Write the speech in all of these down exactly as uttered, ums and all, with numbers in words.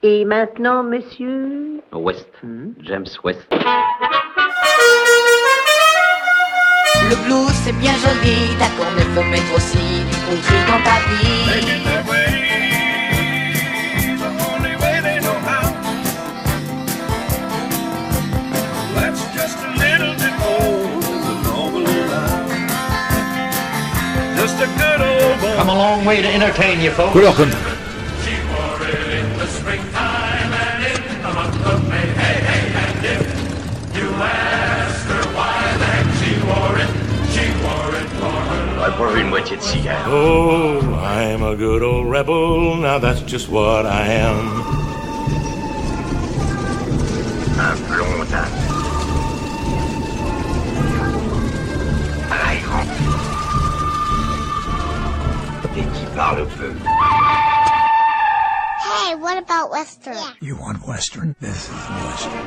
Et maintenant, monsieur West, hmm? James West. Le blues c'est bien joli, d'accord, mais faut mettre aussi du country dans ta vie. Come a long way to entertain you folks. Couleur country. Ouais, pour une moitié de cigare. Oh, I'm a good old rebel, now that's just what I am. Un blond âne. Raillant. Et qui parle peu. Hey, what about Western? Yeah. You want Western? This is Western.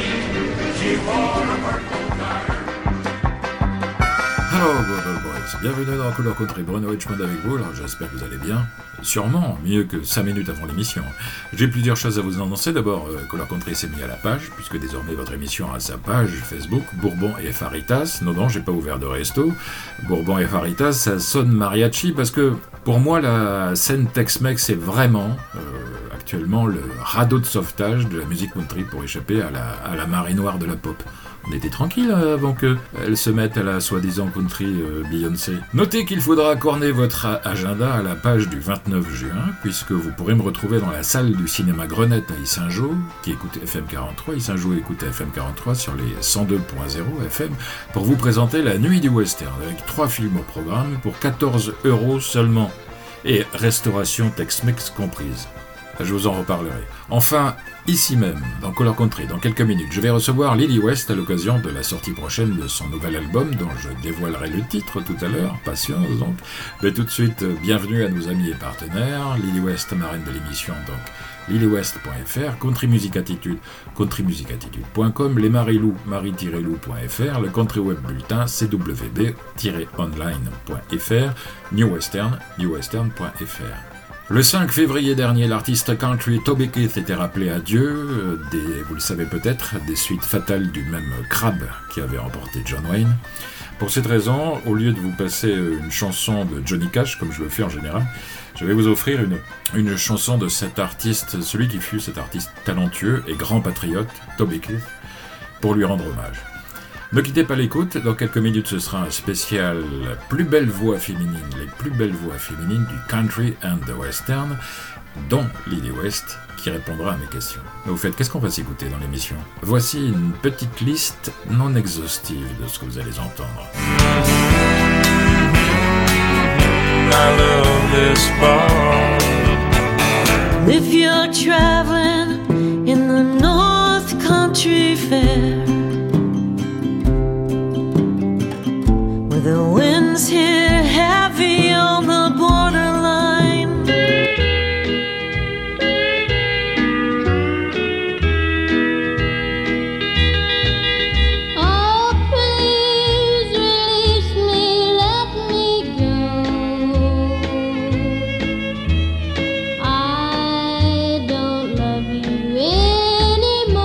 Hello, good old boys. Bienvenue dans Couleur Country. Bruno Richmond avec vous. Alors, j'espère que vous allez bien. Sûrement, mieux que cinq minutes avant l'émission. J'ai plusieurs choses à vous annoncer. D'abord, euh, Couleur Country s'est mis à la page, puisque désormais votre émission a sa page Facebook, Bourbon et Faritas. Non, non, j'ai pas ouvert de resto. Bourbon et Faritas, ça sonne mariachi, parce que pour moi, la scène Tex-Mex est vraiment, euh, actuellement, le radeau de sauvetage de la musique country pour échapper à la, à la marée noire de la pop. On était tranquille avant qu'elle se mette à la soi-disant country euh, Beyoncé. Notez qu'il faudra corner votre agenda à la page du vingt-neuf juin, puisque vous pourrez me retrouver dans la salle du cinéma Grenette à Yssingeaux, qui écoute F M quarante-trois. Yssingeaux écoute F M quarante-trois sur les cent deux point zéro F M, pour vous présenter La Nuit du Western, avec trois films au programme pour quatorze euros seulement, et restauration Tex-Mex comprise. Je vous en reparlerai. Enfin, ici même, dans Couleur Country, dans quelques minutes, je vais recevoir Lily West à l'occasion de la sortie prochaine de son nouvel album, dont je dévoilerai le titre tout à l'heure, patience donc. Mais tout de suite, bienvenue à nos amis et partenaires. Lily West, marraine de l'émission, donc lilywest point f r, Country Music Attitude, country music attitude point com, les Marilou, marie tiret lou point f r, le Country Web Bulletin, c w b tiret online point f r, New Western, new western point f r. Le cinq février dernier, l'artiste country Toby Keith était rappelé à Dieu, des, vous le savez peut-être, des suites fatales du même crabe qui avait remporté John Wayne. Pour cette raison, au lieu de vous passer une chanson de Johnny Cash, comme je le fais en général, je vais vous offrir une, une chanson de cet artiste, celui qui fut cet artiste talentueux et grand patriote, Toby Keith, pour lui rendre hommage. Ne quittez pas l'écoute, dans quelques minutes ce sera un spécial plus belles voix féminines, les plus belles voix féminines du country and the western, dont Lily West, qui répondra à mes questions. Mais au fait, qu'est-ce qu'on va s'écouter dans l'émission ? Voici une petite liste non exhaustive de ce que vous allez entendre. I love this bar. If you're traveling in the North Country Fair, the winds hit heavy on the borderline. Oh, please release me, let me go. I don't love you anymore.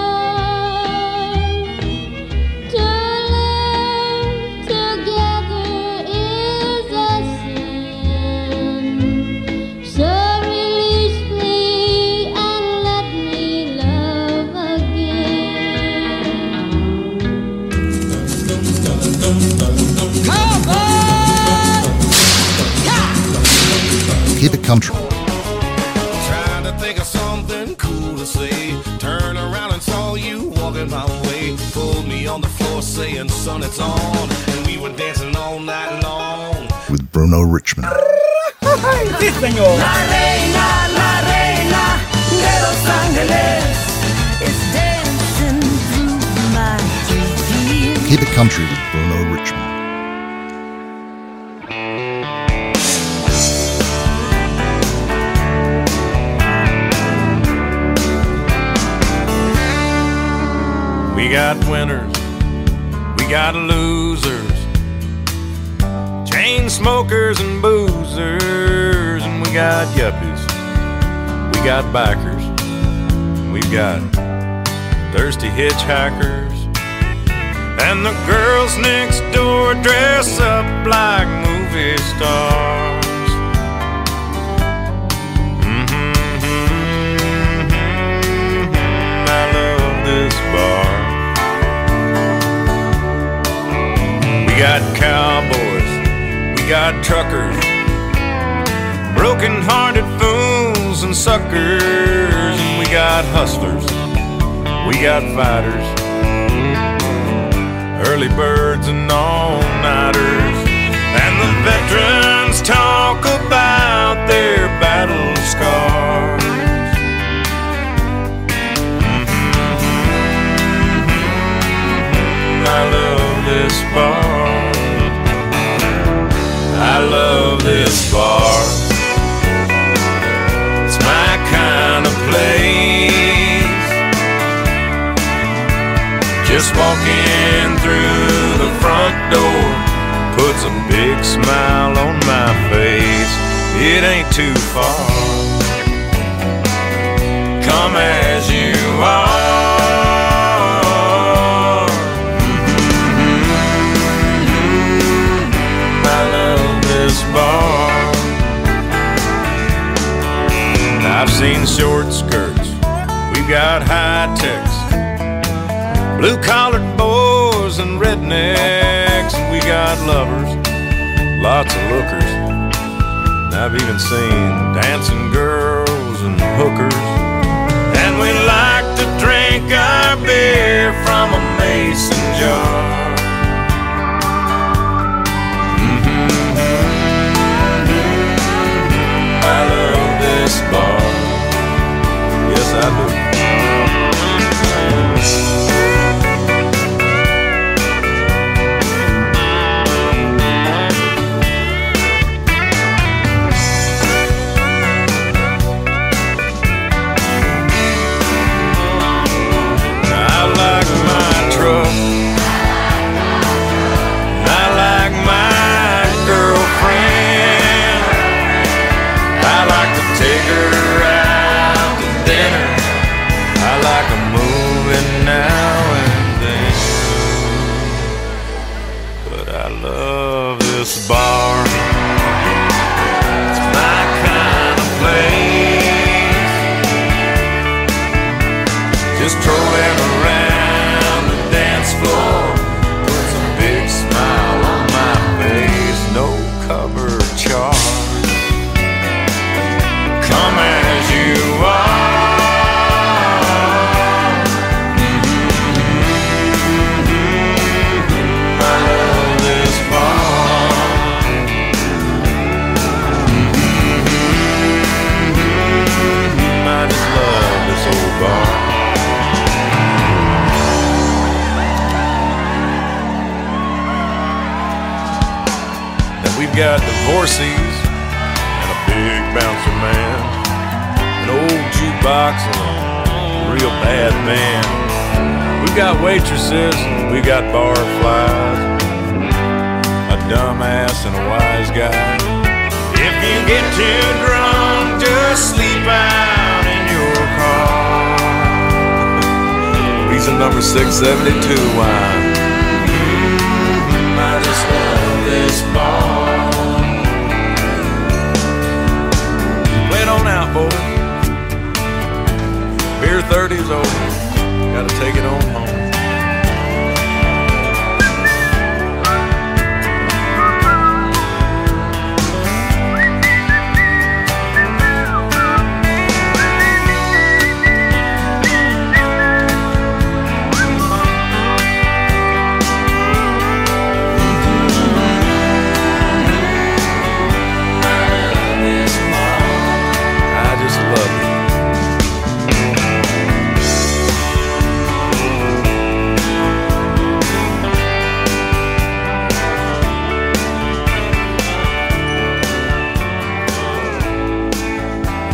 To live together is a sin. So release me and let me love again. Keep it country. Trying to think of something cool to say. Turn around and saw you walking my way. Pulled me on the floor saying, son, it's on. And we were dancing all night long. With Bruno Richmond. Sí, señor. La reina, la reina de Los Ángeles is dancing through my dreams. Keep it country with Bruno Richmond. We got winners, we got losers, chain smokers and boozers, and we got yuppies, we got bikers, We've got thirsty hitchhikers, and the girls next door dress up like movie stars. Mm-hmm, mm-hmm, I love this bar. We got cowboys, we got truckers, broken-hearted fools and suckers, and we got hustlers, we got fighters, early birds and all-nighters, and the veterans talk about their battle scars. Mm-hmm. I love this bar. I love this bar. It's my kind of place. Just walking through the front door puts a big smile on my face. It ain't too far. Come as you are. Mm-hmm. I love this bar. I've seen short skirts, we've got high techs, blue-collared boys and rednecks, and we got lovers, lots of lookers. And I've even seen dancing girls and hookers. And we like to drink our beer from a mason jar. Mm-hmm. I love this bar. Yes, I do. Bar. It's my kind of place. Just trolling around the dance floor puts a big smile on my face. No cover charge. Come as you are. Mm-hmm. I love this bar. And we've got divorcees and a big bouncer man, an old jukebox and a real bad band. We've got waitresses, we got barflies, a dumbass and a wise guy. If you get too drunk, just sleep out in your car. Reason number six seventy-two wine. Mm-hmm. I just love this bar. Wait on out, boy. Beer thirty's over. Gotta take it on home.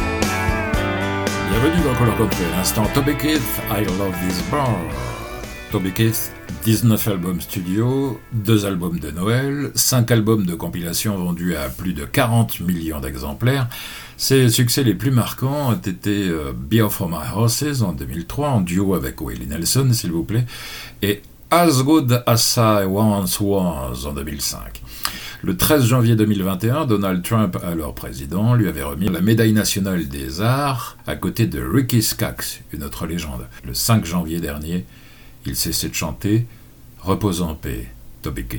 Bienvenue dans Color Country, à l'instant Toby Keith, I Love This Bar. Toby Keith, dix-neuf albums studio, deux albums de Noël, cinq albums de compilation vendus à plus de quarante millions d'exemplaires. Ses succès les plus marquants ont été euh, Beer for My Horses en deux mille trois, en duo avec Willie Nelson, s'il vous plaît, et As Good As I Once Was en deux mille cinq. Le treize janvier deux mille vingt et un, Donald Trump, alors président, lui avait remis la médaille nationale des arts à côté de Ricky Skaggs, une autre légende. Le cinq janvier dernier, il cessait de chanter « Repose en paix, Toby Keith ».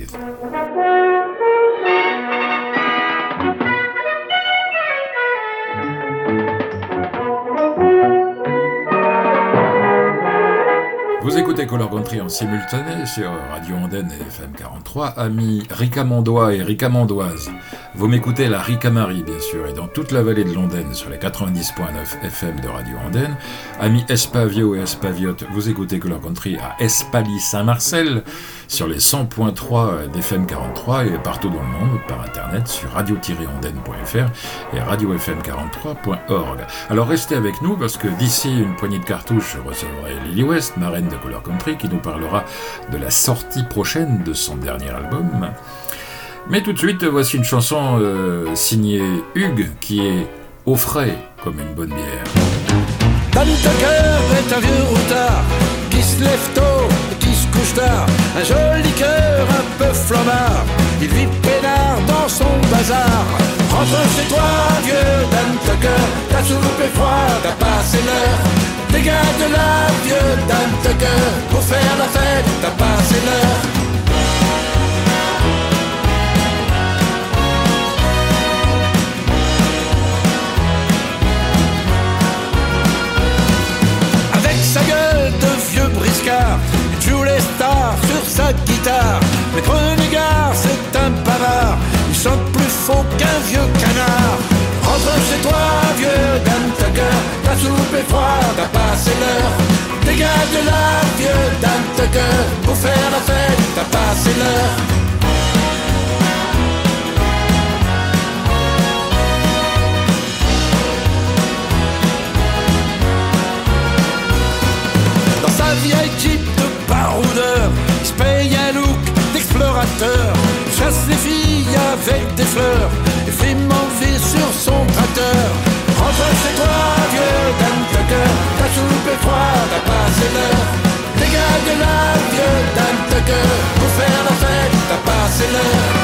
Vous écoutez Color Country en simultané sur Radio Andenne et F M quarante-trois, amis ricamondois et ricamondoises. Vous m'écoutez à la Ricamarie, bien sûr, et dans toute la vallée de l'Ondaine sur les quatre-vingt-dix virgule neuf F M de Radio Andenne. Amis Espavio et Espaviotes, vous écoutez Color Country à Espaly-Saint-Marcel sur les cent virgule trois d'F M quarante-trois et partout dans le monde par internet sur radio tiret ondaine point f r et radio f m quarante-trois point org. Alors restez avec nous parce que d'ici une poignée de cartouches, je recevrai Lily West, marraine de Color Country, qui nous parlera de la sortie prochaine de son dernier album. Mais tout de suite, voici une chanson euh, signée Hugues, qui est au frais comme une bonne bière. Dan Tucker est un vieux routard qui se lève tôt et qui se couche tard. Un joli cœur un peu flambard, il vit peinard dans son bazar. Rentre chez toi, vieux Dan Tucker, ta soupe est froide, t'as passé l'heure. Dégage de là, vieux Dan Tucker, pour faire la fête, t'as passé l'heure. Avec sa gueule de vieux briscard, il joue les stars sur sa guitare. Mais Renegard, c'est un bavard, il chante plus faux qu'un vieux canard. Rentre chez toi, vieux Dan Tucker, ta soupe est froide, t'as passé l'heure. Dégage de là, vieux Dan Tucker, pour faire la fête, t'as passé l'heure. Dans sa vieille Jeep de baroudeur, il se paye un look d'explorateur. Il chasse les filles avec des fleurs et fait m'enlever sur son tracteur. Rentre chez toi, vieux Dan Tucker, ta soupe est froide, t'as passé l'heure. Dégage de là, vieux Dan Tucker, pour faire la fête, t'as passé l'heure.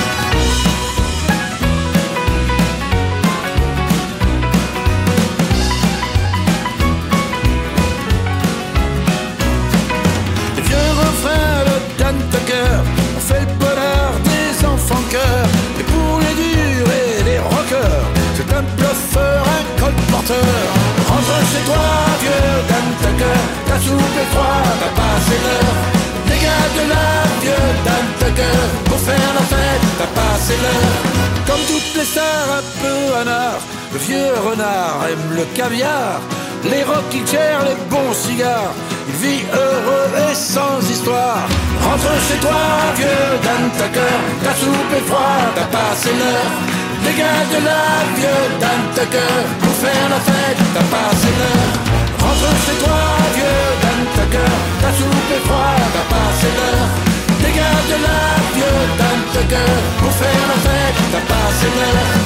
Les vieux refrains de Dan Tucker ont fait le bonheur des enfants cœurs. Et pour les durs et les rockers, c'est un bluffeur, un colporteur. Rentre chez toi, vieux Dan Tucker, ta soupe est froide, t'as passé l'heure. Dégage de là, vieux Dan Tucker, pour faire la fête, t'as passé l'heure. Comme toutes les stars un peu anard, le vieux renard aime le caviar, les rocking chairs, les bons cigares. Il vit heureux et sans histoire. Rentre chez toi, vieux Dan Tucker, ta soupe est froide, t'as passé l'heure. Dégage de là, vieux Dan Tucker, pour faire la fête, t'as passé l'heure. Rentre chez toi, vieux Dan Tucker, ta soupe est froide, t'as passé l'heure. Dégage de là, vieux Dan Tucker, pour faire la fête, t'as passé l'heure.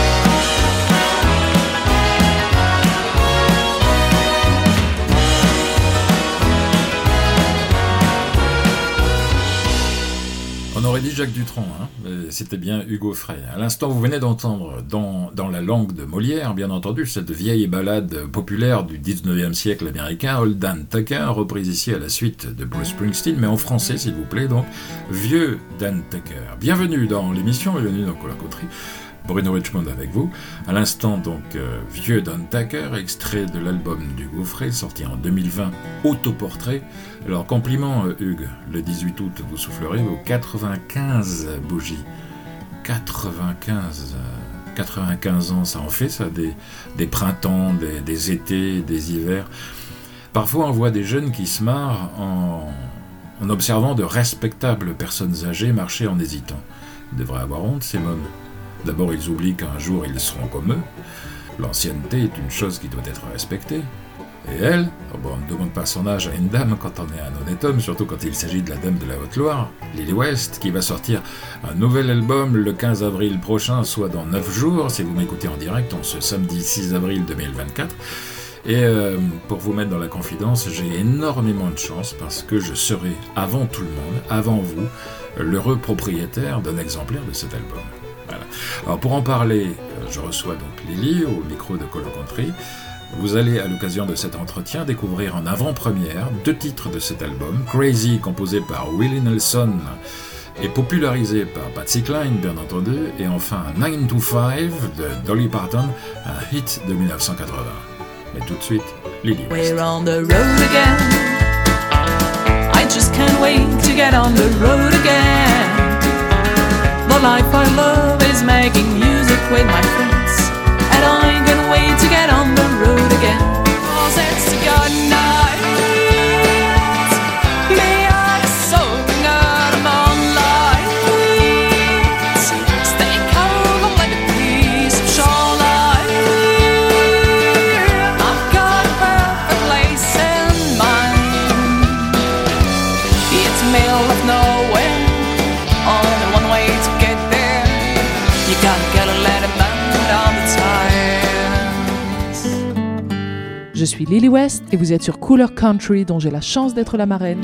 On aurait dit Jacques Dutronc, hein, mais c'était bien Hugues Aufray. À l'instant, vous venez d'entendre, dans, dans la langue de Molière, bien entendu, cette vieille ballade populaire du dix-neuvième siècle américain, Old Dan Tucker, reprise ici à la suite de Bruce Springsteen, mais en français, s'il vous plaît, donc, Vieux Dan Tucker. Bienvenue dans l'émission, bienvenue dans Color Country. Bruno Richmond avec vous. À l'instant, donc, euh, Vieux Dan Tucker, extrait de l'album d'Hugues Aufray, sorti en deux mille vingt, Autoportrait. Alors, compliment, euh, Hugues, le dix-huit août, vous soufflerez vos quatre-vingt-quinze bougies. quatre-vingt-quinze, euh, quatre-vingt-quinze ans, ça en fait, ça, des, des printemps, des, des étés, des hivers. Parfois, on voit des jeunes qui se marrent en, en observant de respectables personnes âgées marcher en hésitant. Ils devraient avoir honte, ces mômes. D'abord, ils oublient qu'un jour, ils seront comme eux. L'ancienneté est une chose qui doit être respectée. Et elle, oh bon, on ne demande pas son âge à une dame quand on est un honnête homme, surtout quand il s'agit de la dame de la Haute-Loire, Lily West, qui va sortir un nouvel album le quinze avril prochain, soit dans neuf jours, si vous m'écoutez en direct, en ce samedi six avril deux mille vingt-quatre. Et euh, pour vous mettre dans la confidence, j'ai énormément de chance parce que je serai, avant tout le monde, avant vous, l'heureux propriétaire d'un exemplaire de cet album. Voilà. Alors pour en parler, je reçois donc Lily au micro de Color Country. Vous allez, à l'occasion de cet entretien, découvrir en avant-première deux titres de cet album. Crazy, composé par Willie Nelson et popularisé par Patsy Cline, bien entendu. Et enfin nine to five de Dolly Parton, un hit de dix-neuf cent quatre-vingts. Mais tout de suite, Lily West. We're on the road again. I just can't wait to get on the road again. The life I love is making music with my friends, and I can't wait to get on the road again. 'Cause it's a good night. Me and a soul got a moonlight. Stay calm like a piece of shoreline. I've got a perfect place in mind. It's middle of nowhere, only one way to get there. You gotta gotta let him out on the tires. Je suis Lily West et vous êtes sur Cooler Country, dont j'ai la chance d'être la marraine.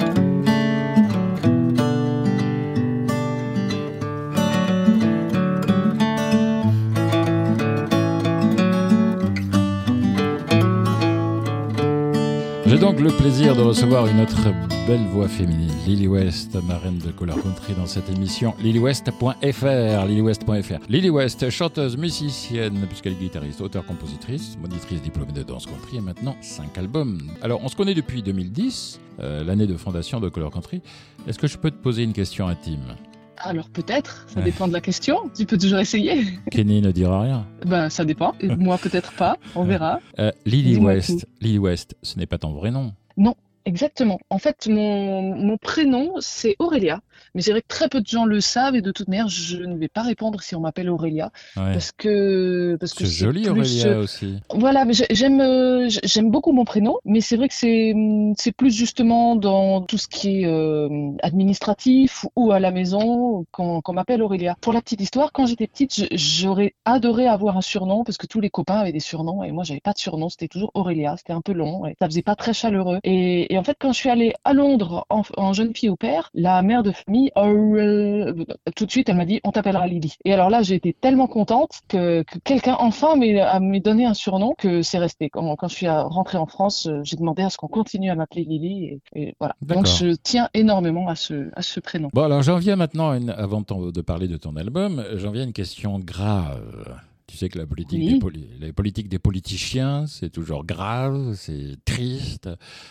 J'ai donc le plaisir de recevoir une autre belle voix féminine, Lily West, marraine de Color Country, dans cette émission lily west point f r. lily west point f r. Lily West, chanteuse, musicienne, puisqu'elle est guitariste, auteure-compositrice, monitrice diplômée de danse country et maintenant cinq albums. Alors, on se connaît depuis deux mille dix, euh, l'année de fondation de Color Country. Est-ce que je peux te poser une question intime ? Alors peut-être, ça Ouais. dépend de la question. Tu peux toujours essayer. Kenny ne dira rien. Ben ça dépend. Et moi peut-être pas. On verra. Euh, Lily Dis-moi West, tout. Lily West, ce n'est pas ton vrai nom. Non, exactement. En fait, mon, mon prénom c'est Aurélia. Mais c'est vrai que très peu de gens le savent et de toute manière, je ne vais pas répondre si on m'appelle Aurélia Ouais. parce que parce que C'est joli, plus, Aurélia, euh, aussi. Voilà, mais j'ai- j'aime euh, j'aime beaucoup mon prénom, mais c'est vrai que c'est c'est plus justement dans tout ce qui est euh, administratif ou à la maison qu'on qu'on m'appelle Aurélia. Pour la petite histoire, quand j'étais petite, je- j'aurais adoré avoir un surnom parce que tous les copains avaient des surnoms et moi j'avais pas de surnom, c'était toujours Aurélia, c'était un peu long et ça faisait pas très chaleureux. Et, et en fait, quand je suis allée à Londres en, en jeune fille au père, la mère de famille Aurélia, tout de suite elle m'a dit on t'appellera Lily. Et alors là, j'ai été tellement contente que, que quelqu'un enfin m'ait m'ait donné un surnom que c'est resté. Quand, quand je suis rentrée en France, euh, j'ai demandé à ce qu'on continue à m'appeler Lily et, et voilà. D'accord. Donc je tiens énormément à ce, à ce prénom. Bon, alors j'en viens maintenant, à une- avant de, ton- de parler de ton album, j'en viens à une question grave. Tu sais que la politique, Oui. des, poli- la politique des politiciens, c'est toujours grave, c'est triste.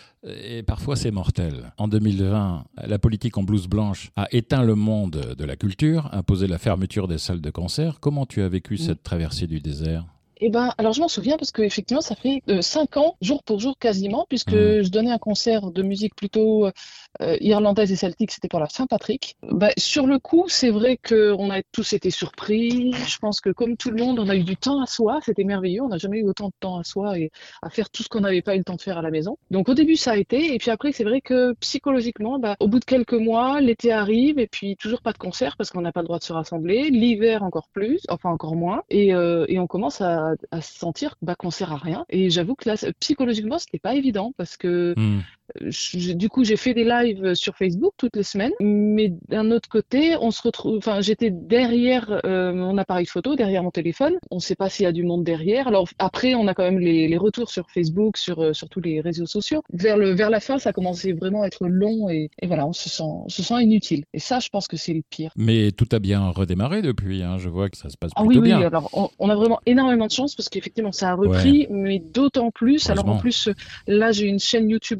Et parfois c'est mortel. En deux mille vingt, la politique en blouse blanche a éteint le monde de la culture, imposé la fermeture des salles de concert. Comment tu as vécu cette traversée du désert ? Eh ben, alors je m'en souviens parce que effectivement, ça fait euh, cinq ans, jour pour jour quasiment, puisque Mmh. je donnais un concert de musique plutôt euh, irlandaise et celtique, c'était pour la Saint-Patrick. Bah, sur le coup, c'est vrai qu'on a tous été surpris. Je pense que comme tout le monde, on a eu du temps à soi, c'était merveilleux. On n'a jamais eu autant de temps à soi et à faire tout ce qu'on n'avait pas eu le temps de faire à la maison. Donc au début, ça a été, et puis après, c'est vrai que psychologiquement, bah, au bout de quelques mois, l'été arrive et puis toujours pas de concert parce qu'on n'a pas le droit de se rassembler. L'hiver encore plus, enfin encore moins, et, euh, et on commence à à se sentir bah, qu'on sert à rien. Et j'avoue que là, psychologiquement, c'était pas évident parce que Mmh. je- du coup, j'ai fait des lives sur Facebook toutes les semaines, mais d'un autre côté, on se retrouve, enfin, j'étais derrière euh, mon appareil photo, derrière mon téléphone. On ne sait pas s'il y a du monde derrière. Alors après, on a quand même les, les retours sur Facebook, sur, euh, sur tous les réseaux sociaux. Vers le, vers la fin, ça commençait vraiment à être long et, et voilà, on se sent, on se sent inutile. Et ça, je pense que c'est le pire. Mais tout a bien redémarré depuis, hein. Je vois que ça se passe Ah plutôt oui, bien. oui, alors on, on a vraiment énormément de chance parce qu'effectivement ça a repris, mais d'autant plus, alors en Heureusement. plus, là j'ai une chaîne YouTube aussi sur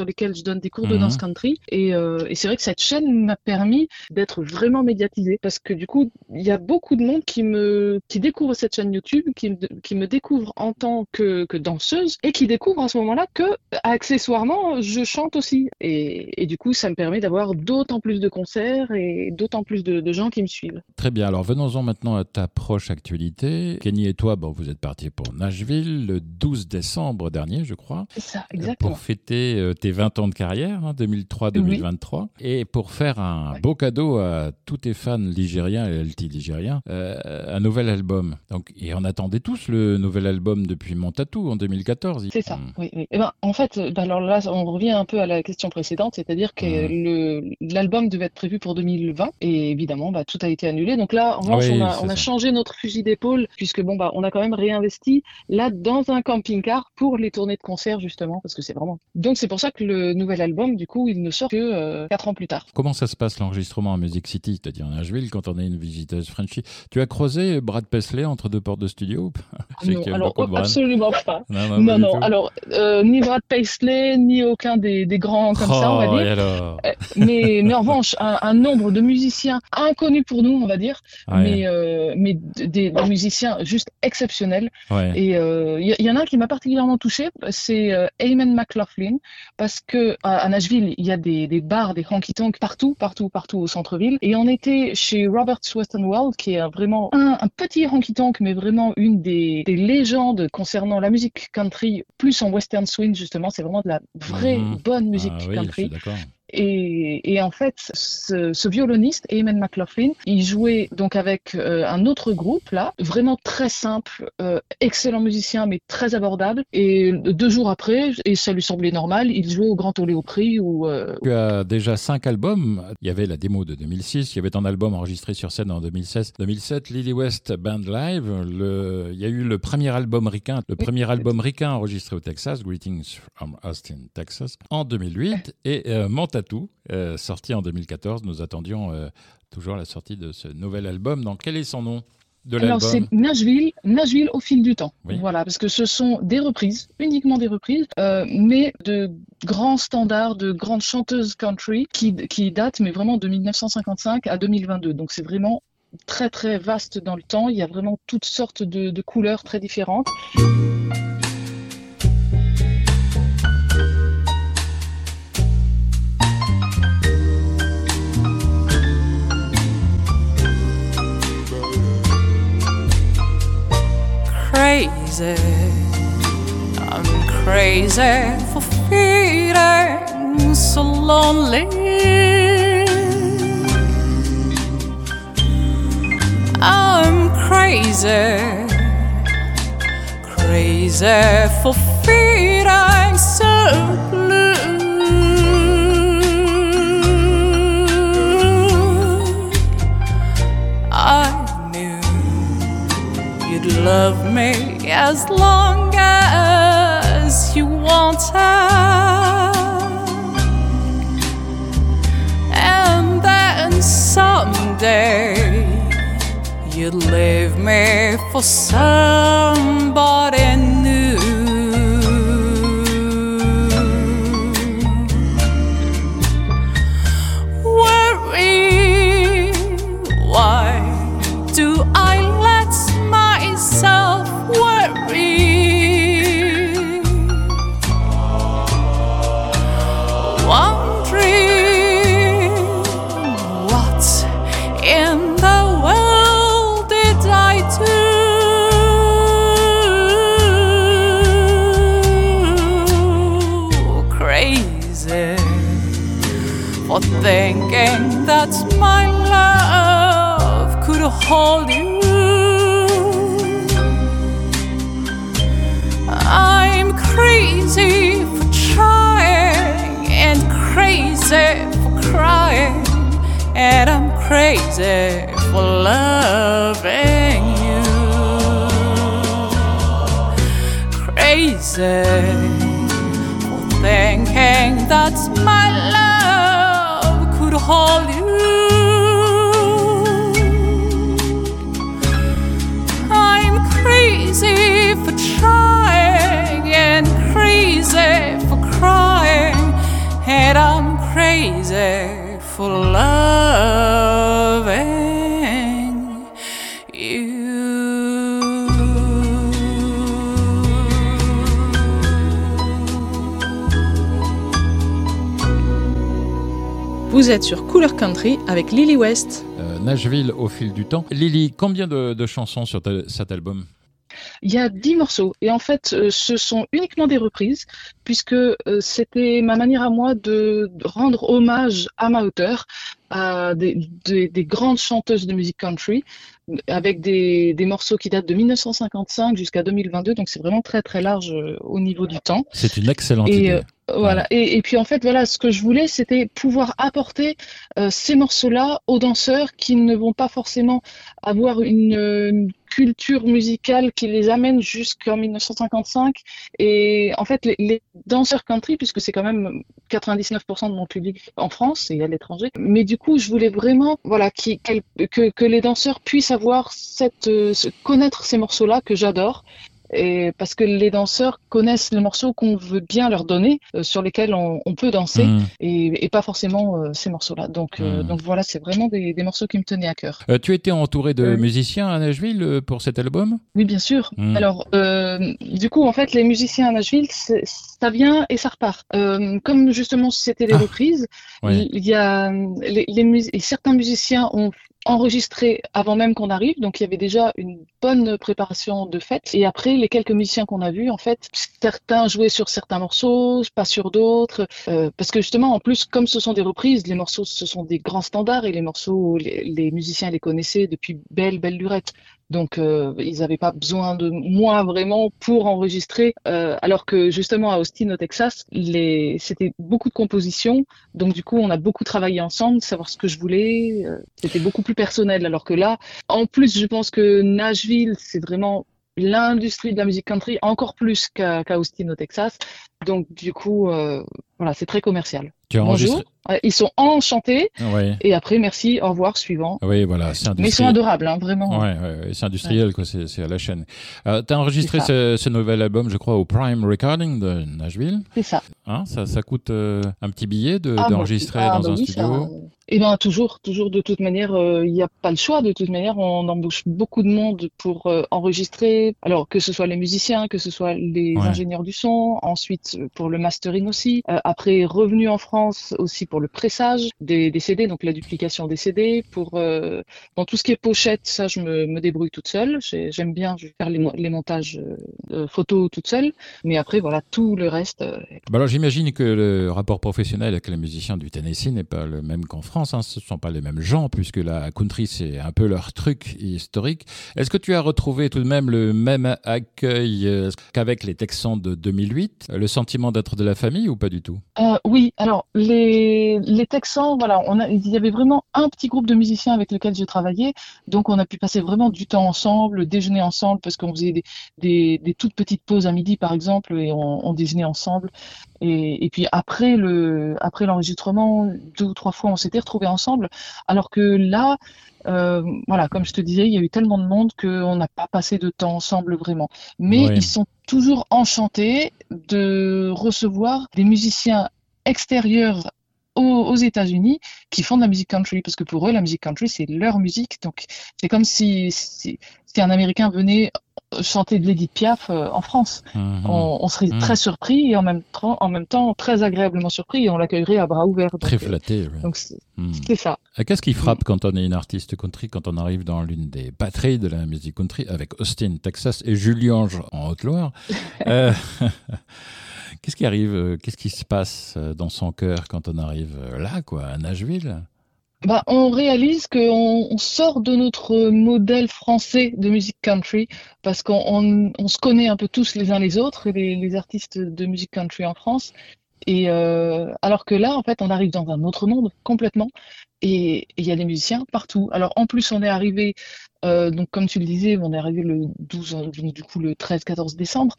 sur lesquels je donne des cours de danse country. Et, euh, et c'est vrai que cette chaîne m'a permis d'être vraiment médiatisée parce que du coup, il y a beaucoup de monde qui me qui découvre cette chaîne YouTube, qui, qui me découvre en tant que, que danseuse et qui découvre à ce moment-là que, accessoirement, je chante aussi. Et, et du coup, ça me permet d'avoir d'autant plus de concerts et d'autant plus de, de gens qui me suivent. Très bien, alors venons-en maintenant à ta proche actualité. Kenny et toi, bon, vous êtes partis pour Nashville le douze décembre dernier, je crois. C'est ça, exactement. Pour fêter euh, tes vingt ans de carrière, hein, deux mille trois deux mille vingt-trois. Oui. Et pour faire un ouais. beau cadeau à tous tes fans ligériens et L T ligériens, euh, un nouvel album. Donc, et on attendait tous le nouvel album depuis Mon Tatou en deux mille quatorze. C'est ça, hum. oui. oui. Et ben, en fait, ben alors là, on revient un peu à la question précédente, c'est-à-dire que hum. le, l'album devait être prévu pour deux mille vingt et évidemment, bah, tout a été annulé. Donc là, en revanche, oui, on, a, on a changé notre fusil d'épaule puisque bon, bah, on a quand même réinvesti là dans un camping-car pour les tournées de concerts justement parce que c'est vraiment. Donc c'est pour ça que le nouvel album, du coup, il ne sort que euh, quatre ans plus tard. Comment ça se passe l'enregistrement à Music City, c'est-à-dire à Nashville, quand on est une visiteuse Frenchie? Tu as creusé Brad Paisley entre deux portes de studio? Non, alors oh, absolument pas. Non, non, non. non. Alors euh, ni Brad Paisley ni aucun des, des grands comme oh, ça, on va dire. Alors euh, mais, mais en revanche, un, un nombre de musiciens inconnus pour nous, on va dire, ah, mais ouais. euh, mais des, des musiciens juste exceptionnels. Ouais. Et il euh, y, y en a un qui m'a particulièrement touché, c'est euh, Eamon McLaughlin, parce que à, à Nashville, il y a des, des bars, des honky-tonk partout, partout, partout au centre-ville. Et on était chez Robert's Western World, qui est vraiment un, un petit honky-tonk, mais vraiment une des, des légendes concernant la musique country, plus en western swing justement. C'est vraiment de la vraie mmh. bonne musique ah, oui, country. Je suis d'accord. Et, et en fait, ce, ce violoniste, Eamon McLaughlin, il jouait donc avec euh, un autre groupe là, vraiment très simple, euh, excellent musicien mais très abordable. Et deux jours après, et ça lui semblait normal, il jouait au Grand Ole Opry. Où, euh... Tu as déjà cinq albums. Il y avait la démo de deux mille six, il y avait ton album enregistré sur scène en deux mille seize, deux mille sept, Lily West Band Live. Le... Il y a eu le premier album ricain, le oui, premier album ricain enregistré au Texas, Greetings from Austin, Texas, en deux mille huit, et euh, Mon Tatou, euh, sorti en deux mille quatorze. Nous attendions euh, toujours la sortie de ce nouvel album. Donc, quel est son nom de l'album? Alors, c'est Nashville, Nashville au fil du temps. Oui. Voilà, parce que ce sont des reprises, uniquement des reprises, euh, mais de grands standards, de grandes chanteuses country qui, qui datent, mais vraiment de mille neuf cent cinquante-cinq à deux mille vingt-deux. Donc, c'est vraiment très, très vaste dans le temps. Il y a vraiment toutes sortes de, de couleurs très différentes. Crazy, I'm crazy for feeling so lonely. I'm crazy, crazy for feeling so blue. I love me as long as you wanted, and then someday you'd leave me for somebody new. Worry, why do I let myself worry? Wondering what in the world did I do? Crazy for thinking that my love could hold you. I'm crazy for trying and crazy for crying, and I'm crazy for loving you. Crazy for thinking that my love could hold you. I'm crazy for trying and crazy for crying, head, I'm crazy for loving you. Vous êtes sur Cooler Country avec Lily West. Euh, Nashville au fil du temps. Lily, combien de, de chansons sur ta- cet album ? Il y a dix morceaux et en fait euh, ce sont uniquement des reprises puisque euh, c'était ma manière à moi de rendre hommage à ma hauteur, à des, des, des grandes chanteuses de musique country avec des, des morceaux qui datent de mille neuf cent cinquante-cinq jusqu'à deux mille vingt-deux, donc c'est vraiment très très large euh, au niveau du temps. C'est une excellente Et, idée. euh, Voilà. Et, et puis en fait, voilà, ce que je voulais, c'était pouvoir apporter euh, ces morceaux-là aux danseurs qui ne vont pas forcément avoir une, une culture musicale qui les amène jusqu'en mille neuf cent cinquante-cinq. Et en fait, les, les danseurs country, puisque c'est quand même quatre-vingt-dix-neuf pour cent de mon public en France et à l'étranger, mais du coup, je voulais vraiment, voilà, qui, qu'elle- que, que les danseurs puissent avoir cette, euh, ce- connaître ces morceaux-là que j'adore. Et parce que les danseurs connaissent les morceaux qu'on veut bien leur donner, euh, sur lesquels on, on peut danser, Mmh. et, et pas forcément euh, ces morceaux-là. Donc, euh, Mmh. donc voilà, c'est vraiment des, des morceaux qui me tenaient à cœur. Euh, tu étais entouré de Euh, musiciens à Nashville euh, pour cet album ? Oui, bien sûr. Mmh. Alors, euh, du coup, en fait, les musiciens à Nashville, c'est- ça vient et ça repart. Euh, comme justement c'était les Ah, reprises, ouais. il y a les, les mus- et certains musiciens ont enregistré avant même qu'on arrive, donc il y avait déjà une bonne préparation de fête. Et après, les quelques musiciens qu'on a vus, en fait, certains jouaient sur certains morceaux, pas sur d'autres, euh, parce que justement, en plus, comme ce sont des reprises, les morceaux, ce sont des grands standards et les morceaux, les, les musiciens les connaissaient depuis belle, belle lurette. Donc, euh, ils n'avaient pas besoin de moi vraiment pour enregistrer, euh, alors que justement à Austin, au Texas, les... c'était beaucoup de compositions. Donc, du coup, on a beaucoup travaillé ensemble, savoir ce que je voulais. euh, C'était beaucoup plus personnel. Alors que là, en plus, je pense que Nashville, c'est vraiment l'industrie de la musique country, encore plus qu'à qu'à Austin, au Texas. Donc, du coup, euh, voilà, c'est très commercial. Tu as enregistré. Bonjour. Euh, Ils sont enchantés. Ouais. Et après, merci, au revoir, suivant. Oui, voilà, c'est Mais ils sont industriel. adorables, hein, vraiment. Ouais, ouais, ouais, c'est industriel, quoi, c'est, c'est à la chaîne. Euh, tu as enregistré C'est ça. ce, ce nouvel album, je crois, au Prime Recording de Nashville. C'est ça. Hein, ça, ça coûte euh, un petit billet de, Ah, bah, d'enregistrer ah, dans bah un oui, studio. ça- Eh ben toujours, toujours de toute manière, euh, il n'y a pas le choix. De toute manière, on embauche beaucoup de monde pour euh, enregistrer. Alors que ce soit les musiciens, que ce soit les Ouais. ingénieurs du son, ensuite euh, pour le mastering aussi. Euh, après, revenu en France aussi pour le pressage des, des C D, donc la duplication des C D. Pour euh, dans tout ce qui est pochette, ça, je me, me débrouille toute seule. J'ai- J'aime bien faire les, mo- les montages euh, photos toute seule. Mais après, voilà, tout le reste. euh, Bah alors j'imagine que le rapport professionnel avec les musiciens du Tennessee n'est pas le même qu'en France. Hein. Ce ne sont pas les mêmes gens, puisque la country, c'est un peu leur truc historique. Est-ce que tu as retrouvé tout de même le même accueil euh, qu'avec les Texans de deux mille huit? Le sentiment d'être de la famille ou pas du tout? Euh, oui, alors les, les Texans, voilà, on a, il y avait vraiment un petit groupe de musiciens avec lequel j'ai travaillé, donc on a pu passer vraiment du temps ensemble, déjeuner ensemble, parce qu'on faisait des, des, des toutes petites pauses à midi par exemple, et on, on déjeunait ensemble. Et, et puis après le, après l'enregistrement, deux ou trois fois on s'était retrouvés ensemble, alors que là, euh, voilà, comme je te disais, il y a eu tellement de monde qu'on n'a pas passé de temps ensemble vraiment. Mais Oui. ils sont toujours enchantés de recevoir des musiciens extérieurs aux, aux États-Unis qui font de la musique country, parce que pour eux, la musique country, c'est leur musique. Donc, c'est comme si, si, si un Américain venait chanter de l'Édith Piaf euh, en France. Mhm. On, on serait Mhm. très surpris et en même, temps, en même temps très agréablement surpris, et on l'accueillerait à bras ouverts. Très Donc, euh, flatté. ouais. donc c'est Hmm. c'est ça. Et qu'est-ce qui frappe quand on est une artiste country, quand on arrive dans l'une des patries de la musique country, avec Austin, Texas et Juliange en Haute-Loire? euh, Qu'est-ce qui arrive, euh, qu'est-ce qui se passe euh, dans son cœur quand on arrive euh, là, quoi, à Nashville? Bah, on réalise qu'on on sort de notre modèle français de musique country parce qu'on on, on se connaît un peu tous les uns les autres, les, les artistes de musique country en France. Et euh, alors que là, en fait, on arrive dans un autre monde complètement, et et il y a des musiciens partout. Alors en plus, on est arrivé, euh, donc comme tu le disais, on est arrivé le douze, euh, donc du coup le treize quatorze décembre.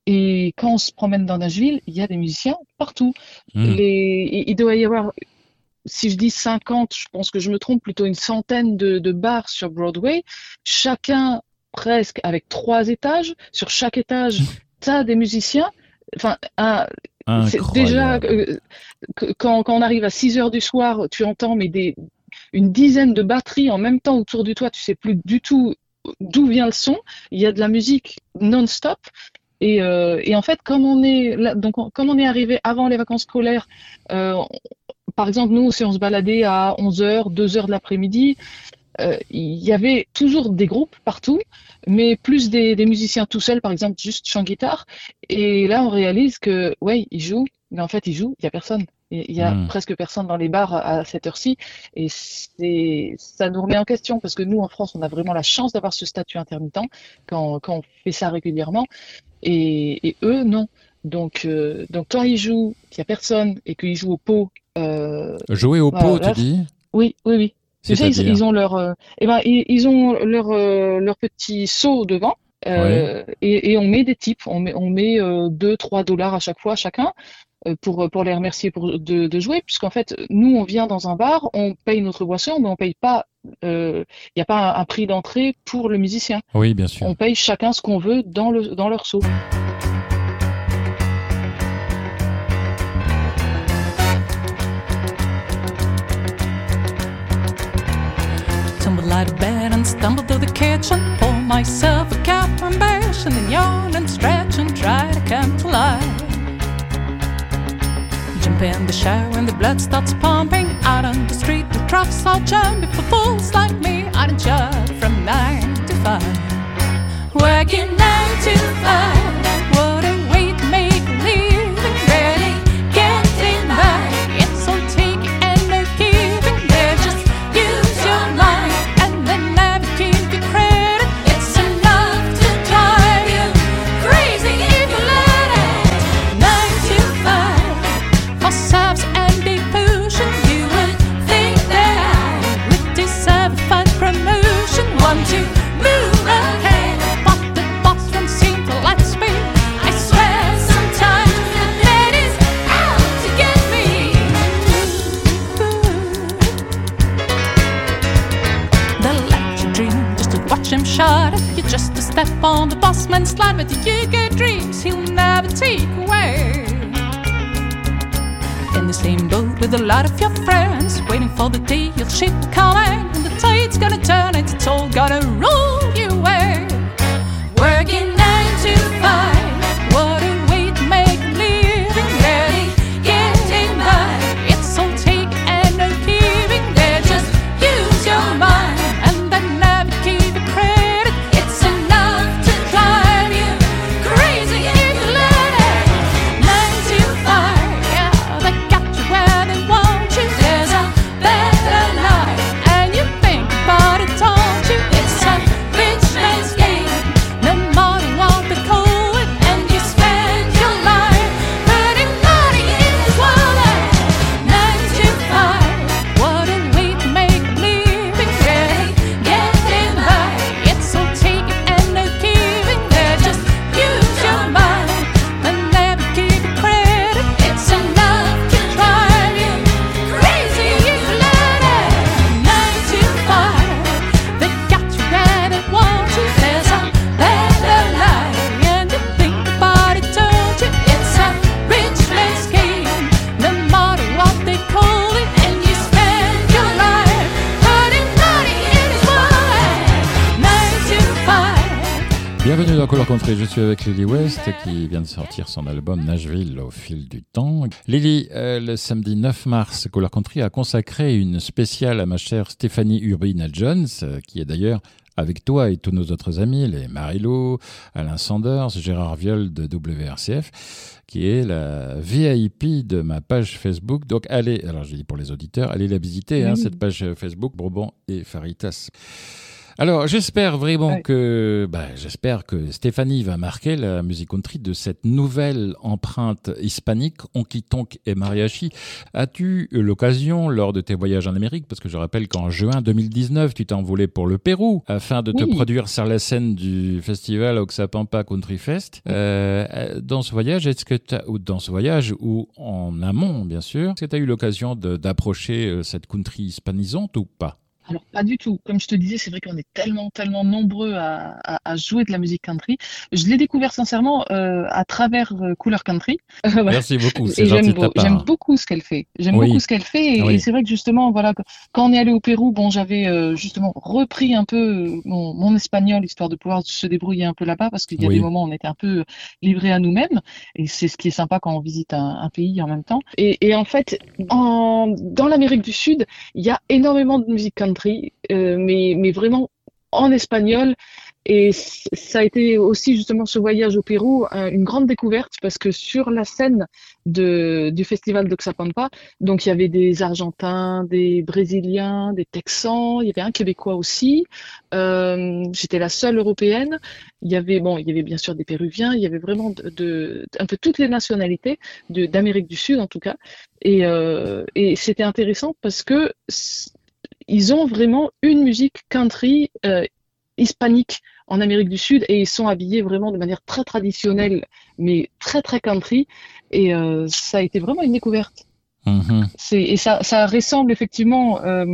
Et quand on se promène dans Nashville, il y a des musiciens partout. Hmm. Les, il il doit y avoir, si je dis cinquante, je pense que je me trompe, plutôt une centaine de, de bars sur Broadway, chacun presque avec trois étages. Sur chaque étage, t'as des musiciens. Enfin, un- c'est déjà, euh, quand, quand on arrive à six heures du soir, tu entends mais des, une dizaine de batteries en même temps autour de toi, tu sais plus du tout d'où vient le son. Il y a de la musique non-stop. Et, euh, et en fait, comme on est là, donc on, comme on est arrivé avant les vacances scolaires, euh, on, par exemple, nous, si on se baladait à onze heures, deux heures de l'après-midi, euh, il y avait toujours des groupes partout, mais plus des, des musiciens tout seuls, par exemple, juste chant-guitare. Et là, on réalise que, ouais, ils jouent, mais en fait, ils jouent, il y a personne. Il y a mmh. presque personne dans les bars à, à cette heure-ci. Et c'est, ça nous remet en question, parce que nous, en France, on a vraiment la chance d'avoir ce statut intermittent quand, quand on fait ça régulièrement. Et, et eux, non. Donc, euh, donc quand ils jouent, qu'il n'y a personne et qu'ils jouent au pot. Euh, Jouer au pot, voilà, tu dis ? Oui, oui, oui. Tu sais, ils, ils ont leur, euh, eh ben, ils, ils ont leur, euh, leur petit seau devant. Euh, oui. et, et on met des tips. On met, on met euh, deux, trois dollars à chaque fois, chacun, euh, pour, pour les remercier pour, de, de jouer. Puisqu'en fait, nous, on vient dans un bar, on paye notre boisson, mais on paye pas. Il euh, n'y a pas un, un prix d'entrée pour le musicien. Oui, bien sûr. On paye chacun ce qu'on veut dans, le, dans leur seau. Tumble out of bed and stumble through the kitchen. Pour myself a cup and bash and then yawn and stretch and try to come to life. Jump in the shower and the blood starts pumping. Out on the street the trucks all jumping. For fools like me I don't judge from nine to five. Working nine to five. What a way to make a living. Barely getting by. It's all taking and no giving. They just use your mind and then never give you credit. It's enough to drive you crazy if you let it. Nine to five. For subs and diffusion, you would think that I would deserve a fun promotion. Want to move ahead, but the boss won't seem to let us be. I swear sometimes that is out to get me. They'll let you dream just to watch him shut it. You're just a step on the boss man's slide, but you get dreams he'll never take away. In the same boat with a lot of your friends, waiting for the day your ship will come in, and the tide's gonna turn and it's all gonna roll you away. Working nine to five, what a way to make a living. Barely getting by, it's all take and no giving. They just use your mind and then never give you credit. It's enough to drive you crazy if you let it. Nine to five, yeah, they got you where they want you. There's a better life, and you think about it, don't you? It's a rich man's game, no matter what they call it. And you spend your life putting money in his wallet. Nine to five, what a way to make a living. Really getting by, it's all taking and no giving. They just use your mind and never give you credit. It's enough to drive you crazy if you let it. Nine to five, they got you where they want you. There's a better life, and you think about it, don't you? It's a rich man's game, no matter what they call it. And you spend your life putting money in his wallet. Nine to five. Bienvenue dans Color Country, je suis avec Lily West qui vient de sortir son album Nashville au fil du temps. Lily, euh, le samedi neuf mars, Color Country a consacré une spéciale à ma chère Stéphanie Urbina-Jones, euh, qui est d'ailleurs avec toi et tous nos autres amis, les Marilo, Alain Sanders, Gérard Viol de W R C F, qui est la V I P de ma page Facebook. Donc allez, alors je dis pour les auditeurs, allez la visiter, hein, Oui. cette page Facebook, Bourbon et Faritas. Alors, j'espère vraiment Ouais. que, bah, j'espère que Stéphanie va marquer la musique country de cette nouvelle empreinte hispanique, honky tonk et mariachi. As-tu eu l'occasion, lors de tes voyages en Amérique, parce que je rappelle qu'en juin deux mille dix-neuf, tu t'es envolé pour le Pérou afin de te Oui. produire sur la scène du festival Oxapampa Country Fest. Euh, dans ce voyage, est-ce que t'as, ou dans ce voyage, ou en amont, bien sûr, est-ce que tu as eu l'occasion de, d'approcher euh, cette country hispanisante ou pas? Alors, pas du tout. Comme je te disais, c'est vrai qu'on est tellement, tellement nombreux à, à, à jouer de la musique country. Je l'ai découvert sincèrement euh, à travers euh, Couleur Country. Merci beaucoup, c'est et gentil j'aime, de ta beau- part. j'aime beaucoup ce qu'elle fait. J'aime Oui. beaucoup ce qu'elle fait. Et, Oui. et c'est vrai que justement, voilà, quand on est allé au Pérou, bon, j'avais euh, justement repris un peu euh, mon, mon espagnol, histoire de pouvoir se débrouiller un peu là-bas, parce qu'il y a Oui. des moments où on était un peu livrés à nous-mêmes. Et c'est ce qui est sympa quand on visite un, un pays en même temps. Et, et en fait, en, dans l'Amérique du Sud, il y a énormément de musique country, euh, mais, mais vraiment en espagnol. Et c- ça a été aussi justement ce voyage au Pérou un- une grande découverte parce que sur la scène de, du festival d'Oxapampa, donc il y avait des Argentins, des Brésiliens, des Texans, il y avait un Québécois aussi. Euh, j'étais la seule européenne. Il y avait bon, il y avait bien sûr des Péruviens. Il y avait vraiment de, de- un peu toutes les nationalités de d'Amérique du Sud en tout cas. Et, euh, et c'était intéressant parce que c- ils ont vraiment une musique country euh, hispanique en Amérique du Sud et ils sont habillés vraiment de manière très traditionnelle, mais très très country. Et euh, ça a été vraiment une découverte. Mhm. C'est, et ça, ça ressemble effectivement euh,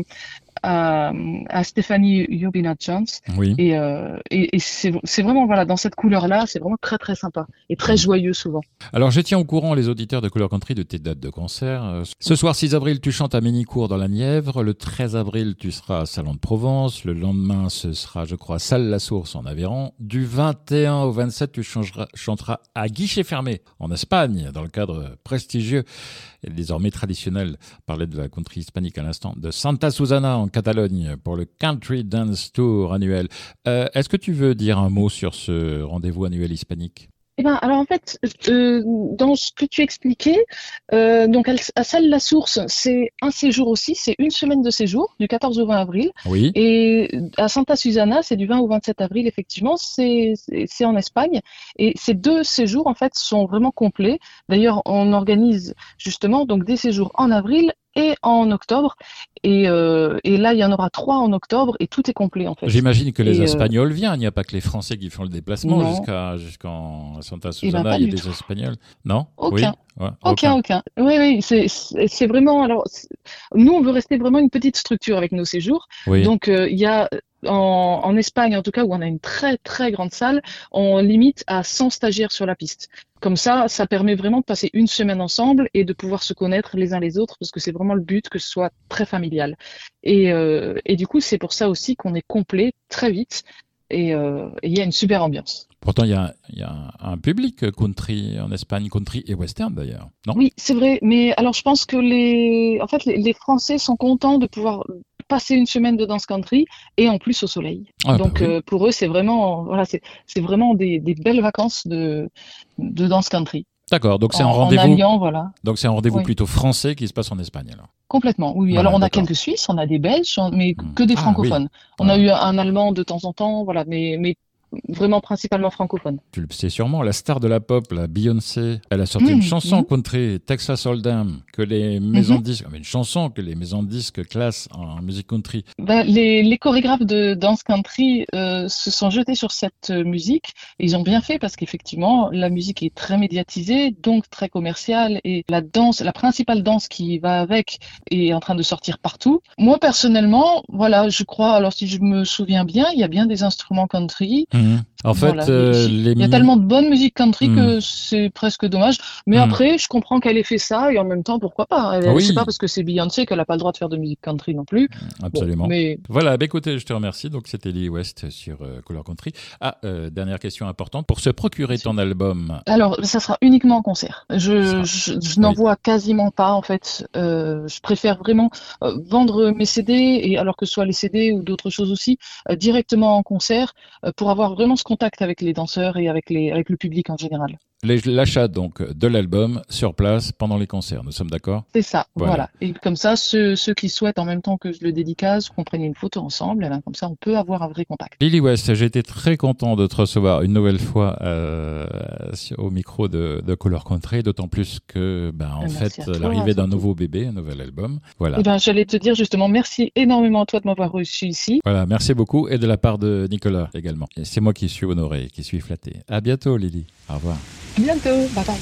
à, à Stephanie Urbina-Jones. Oui. Et, euh, et, et c'est, c'est vraiment, voilà, dans cette couleur-là, c'est vraiment très très sympa et très joyeux souvent. Alors, je tiens au courant les auditeurs de Couleur Country de tes dates de concert. Euh, Ce soir, six avril, tu chantes à Ménicourt dans la Nièvre. Le treize avril, tu seras à Salon de Provence. Le lendemain, ce sera, je crois, Salle-la-Source en Aveyron. Du vingt et un au vingt-sept, tu changeras- chanteras à guichet fermé en Espagne, dans le cadre prestigieux et désormais traditionnel, on parlait de la country hispanique à l'instant, de Santa Susana en Catalogne pour le Country Dance Tour annuel. Euh, Est-ce que tu veux dire un mot sur ce rendez-vous annuel hispanique ? Eh ben, alors en fait, euh, dans ce que tu expliquais, euh, donc à, à Salle-la-Source, c'est un séjour aussi, c'est une semaine de séjour, du quatorze au vingt avril. Oui. Et à Santa Susana, c'est du vingt au vingt-sept avril, effectivement, c'est, c'est, c'est en Espagne. Et ces deux séjours, en fait, sont vraiment complets. D'ailleurs, on organise justement donc des séjours en avril et en octobre. Et, euh, et là, il y en aura trois en octobre et tout est complet, en fait. J'imagine que les Et, euh, Espagnols viennent, il n'y a pas que les Français qui font le déplacement Non. jusqu'à, jusqu'en Santa Eh ben, Susana, pas il y a du des tout. Espagnols. Non ? Aucun. Oui Ouais, Aucun, aucun. Oui, oui, c'est, c'est c'est vraiment. Alors, c'est- nous, on veut rester vraiment une petite structure avec nos séjours. Oui. Donc, euh, il y a en, en Espagne, en tout cas, où on a une très très grande salle, on limite à cent stagiaires sur la piste. Comme ça, ça permet vraiment de passer une semaine ensemble et de pouvoir se connaître les uns les autres, parce que c'est vraiment le but que ce soit très familial. Et, euh, et du coup, c'est pour ça aussi qu'on est complet très vite et euh, et il y a une super ambiance. Pourtant, il y a, il y a un public country en Espagne, country et western d'ailleurs, non ? Oui, c'est vrai. Mais alors, je pense que les, en fait, les, les Français sont contents de pouvoir passer une semaine de danse country et en plus au soleil. Ah, bah Donc, oui. euh, pour eux, c'est vraiment, voilà, c'est, c'est vraiment des, des belles vacances de, de danse country. D'accord, donc c'est En- un en rendez-vous. alliant, voilà. Donc c'est un rendez-vous Oui. plutôt français qui se passe en Espagne alors. Complètement, oui. Voilà, Alors, on a d'accord. quelques Suisses, on a des Belges, on- mais que des Ah, francophones. oui. On a eu un Allemand de temps en temps, voilà, mais, mais vraiment principalement francophone. Tu le sais sûrement, la star de la pop, la Beyoncé, elle a sorti Mmh, une chanson mmh. country, Texas Hold'em, que les maisons Mhm. de disques, une chanson que les maisons de disques classent en musique country. Ben, les, les chorégraphes de danse country euh, se sont jetés sur cette euh, musique. Et ils ont bien fait parce qu'effectivement, la musique est très médiatisée, donc très commerciale. Et la danse, la principale danse qui va avec est en train de sortir partout. Moi, personnellement, voilà, je crois, alors si je me souviens bien, il y a bien des instruments country. Mhm. En fait, Voilà, euh, il, les il y a mi- tellement de bonne musique country Mm. que c'est presque dommage. Mais Mm. après, je comprends qu'elle ait fait ça et en même temps, pourquoi pas? Elle- Oui. C'est pas parce que c'est Beyoncé qu'elle a pas le droit de faire de musique country non plus. Absolument. Bon, mais Voilà, bah écoutez, je te remercie. Donc c'était Lily West sur euh, Couleur Country. Ah, euh, dernière question importante. Pour se procurer ton album, alors, ça sera uniquement en concert. Je, je, je n'en Oui. vois quasiment pas en fait. Euh, je préfère vraiment euh, vendre mes C D et alors que ce soit les C D ou d'autres choses aussi euh, directement en concert euh, pour avoir vraiment ce contact avec les danseurs et avec les avec le public en général. les- l'achat donc de l'album sur place pendant les concerts, nous sommes d'accord ? C'est ça, Voilà. voilà. Et comme ça, ceux, ceux qui souhaitent en même temps que je le dédicace, qu'on prenne une photo ensemble, eh ben, comme ça, on peut avoir un vrai contact. Lily West, j'ai été très content de te recevoir une nouvelle fois euh, sur- au micro de, de Couleur Country, d'autant plus que, ben, en Merci fait, à toi, l'arrivée d'un surtout. nouveau bébé, un nouvel album. Voilà. Eh ben, j'allais te dire justement, merci énormément à toi de m'avoir reçu ici. Voilà, merci beaucoup et de la part de Nicolas également. Et c'est moi qui suis honoré, qui suis flatté. À bientôt, Lily. Au revoir. À bientôt, bye bye.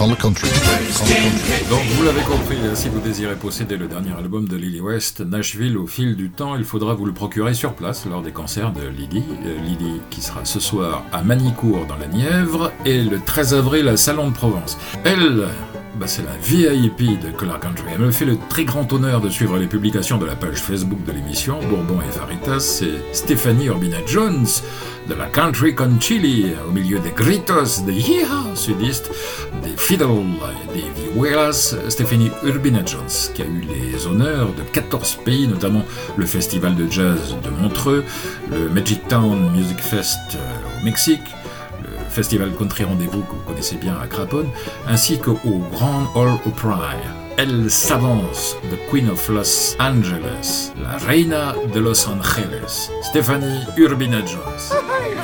Color Country. Donc vous l'avez compris, si vous désirez posséder le dernier album de Lily West, Nashville au fil du temps, il faudra vous le procurer sur place lors des concerts de Lily. Euh, Lily qui sera ce soir à Manicourt dans la Nièvre et le treize avril à Salon de Provence. Elle, bah c'est la V I P de Color Country. Elle me fait le très grand honneur de suivre les publications de la page Facebook de l'émission Bourbon et Faritas. C'est Stéphanie Urbina-Jones de la Country con Chili, au milieu des gritos, des yeehaw sudistes, des fiddle et des vihuelas. Stéphanie Urbina-Jones qui a eu les honneurs de quatorze pays, notamment le Festival de Jazz de Montreux, le Magic Town Music Fest au Mexique, Festival Country Rendez-vous que vous connaissez bien à Craponne, ainsi qu'au Grand Ole Opry. Elle s'avance, the Queen of Los Angeles, la Reina de Los Angeles, Stéphanie Urbina-Jones.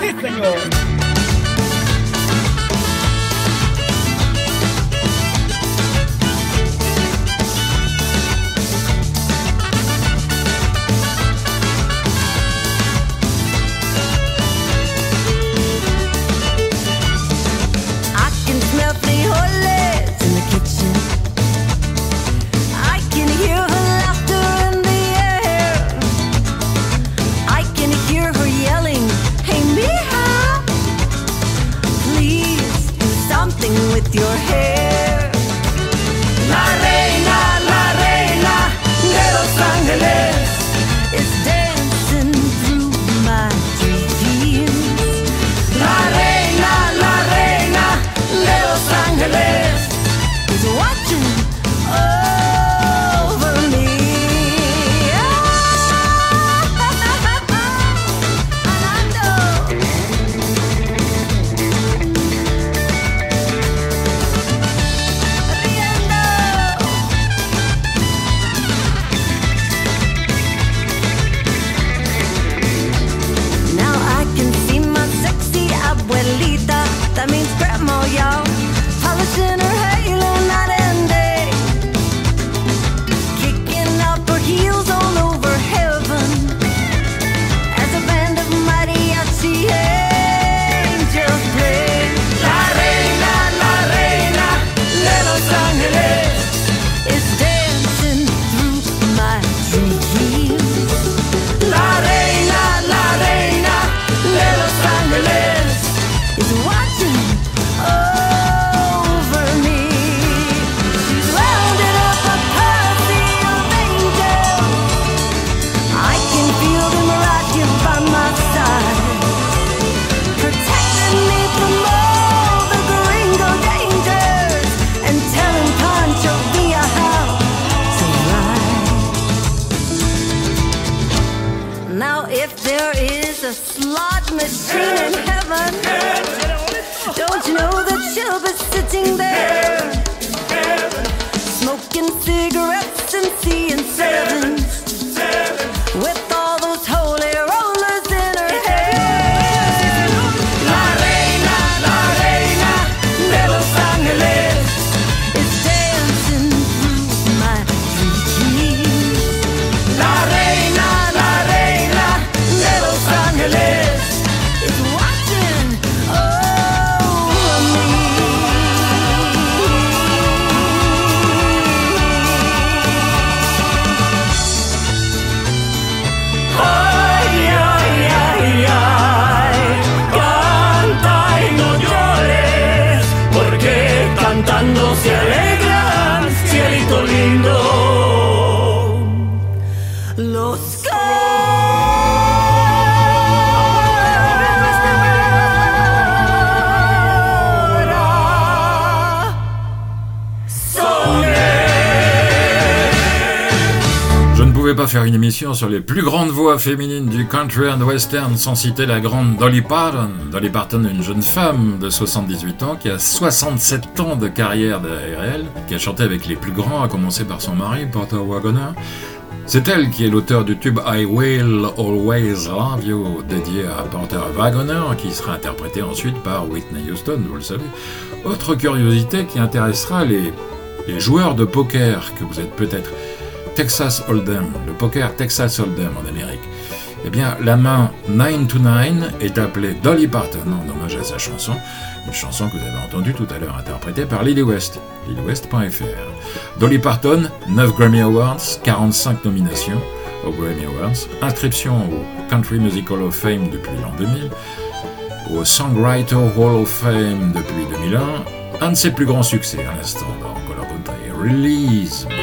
With your hair, la reina, la reina de Los Angeles is dancing through my dreams. La reina, la reina de Los Angeles is watching over me. That means grandma, y'all, polishing her halo night and day, kicking up her heels all over heaven as a band of mariachi angels play. La reina, la reina de Los Angeles is dancing through my dreams. La reina, la reina de Los Angeles is watching over me. She's rounded up a posse of angels. I can feel them right here by my side, protecting me from all the gringo dangers and telling Pancho Villa how to ride. Now if there is a slot machine in heaven, don't you know that she'll be sitting there, smoking cigarettes and seeing sevens, with all those holy rollers in her hair. La reina, la reina de Los Angeles is dancing through my dreams. La reina, la reina de Los Angeles is watching over me. Ay, ay, ay, ay, canta y no llores, porque cantando se alegran, cielito lindo. Los Je ne pouvais pas faire une émission sur les plus grandes voix féminines du country and western sans citer la grande Dolly Parton. Dolly Parton, une jeune femme de soixante-dix-huit ans qui a soixante-sept ans de carrière derrière elle, qui a chanté avec les plus grands, à commencer par son mari, Porter Wagoner. C'est elle qui est l'auteur du tube I Will Always Love You, dédié à Porter Wagoner, qui sera interprété ensuite par Whitney Houston, vous le savez. Autre curiosité qui intéressera les, les joueurs de poker que vous êtes peut-être. Texas Hold'em, le poker Texas Hold'em en Amérique. Eh bien, la main nine to nine est appelée Dolly Parton en hommage à sa chanson, une chanson que vous avez entendue tout à l'heure interprétée par Lily West, lily west point f r. Dolly Parton, neuf Grammy Awards, quarante-cinq nominations aux Grammy Awards, inscription au Country Music Hall of Fame depuis l'an deux mille, au Songwriter Hall of Fame depuis deux mille un, un de ses plus grands succès à l'instant dans Color Country, Release Me.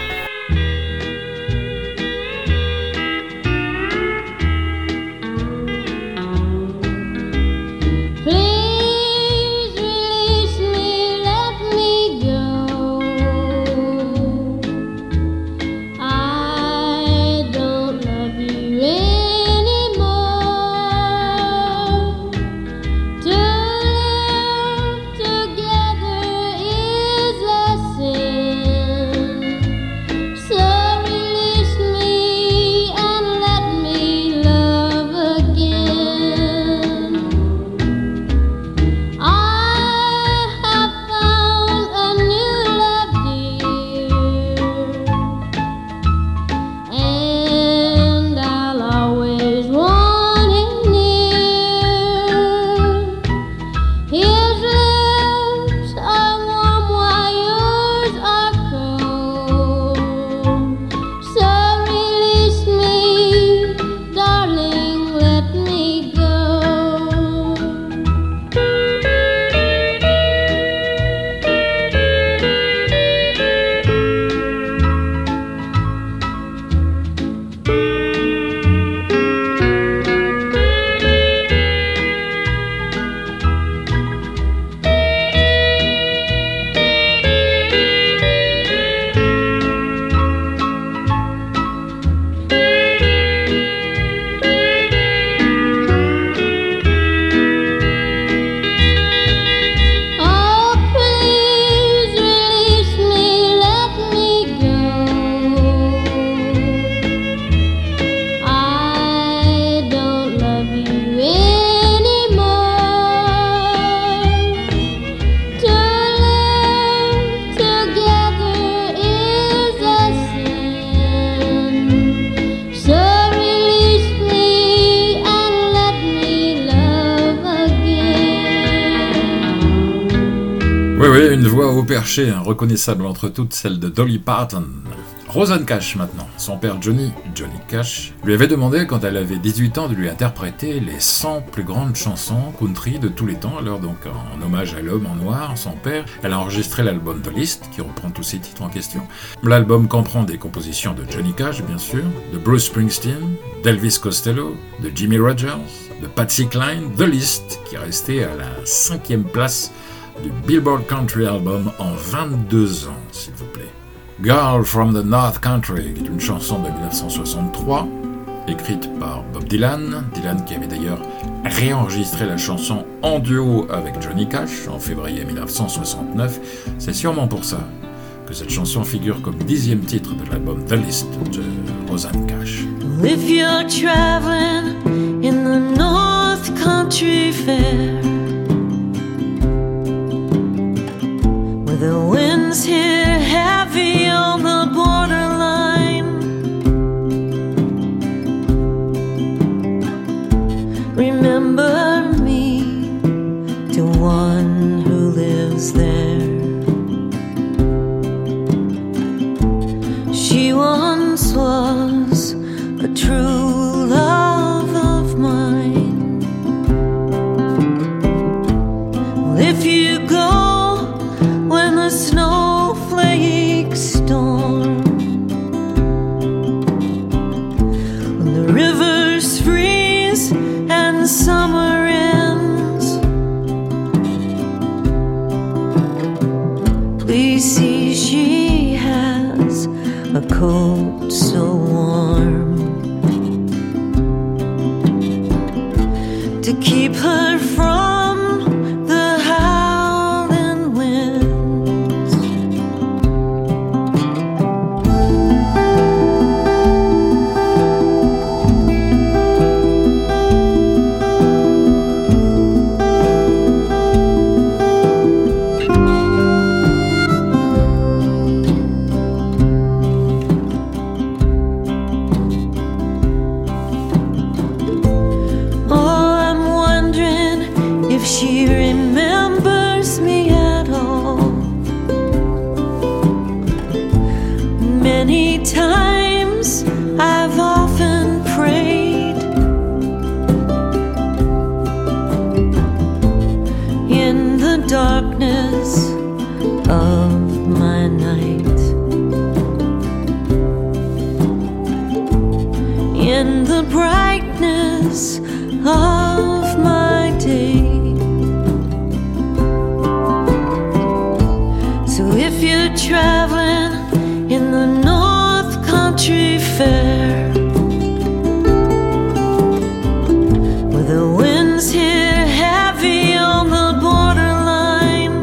Une voix haut perché, reconnaissable entre toutes, celle de Dolly Parton. Rosanne Cash maintenant. Son père Johnny, Johnny Cash, lui avait demandé quand elle avait dix-huit ans de lui interpréter les cent plus grandes chansons country de tous les temps. Alors donc en hommage à l'homme en noir, son père, elle a enregistré l'album The List qui reprend tous ces titres en question. L'album comprend des compositions de Johnny Cash bien sûr, de Bruce Springsteen, d'Elvis Costello, de Jimmy Rogers, de Patsy Cline, The List qui est resté à la cinquième place du Billboard Country Album en vingt-deux ans, s'il vous plaît. Girl from the North Country, qui est une chanson de dix-neuf cent soixante-trois, écrite par Bob Dylan, Dylan qui avait d'ailleurs réenregistré la chanson en duo avec Johnny Cash en février dix-neuf cent soixante-neuf. C'est sûrement pour ça que cette chanson figure comme dixième titre de l'album The List de Rosanne Cash. If you're traveling in the North Country Fair, the winds here heavy on the borderline, remember me to one who lives there. She once was a true love of mine. Well, if you go when the snowflakes storm, when the rivers freeze and summer ends, please see she has a coat so warm to keep her from the howling wind. of my night. In the brightness of my day. So if you're traveling in the North Country Fair, where the winds hit heavy on the borderline,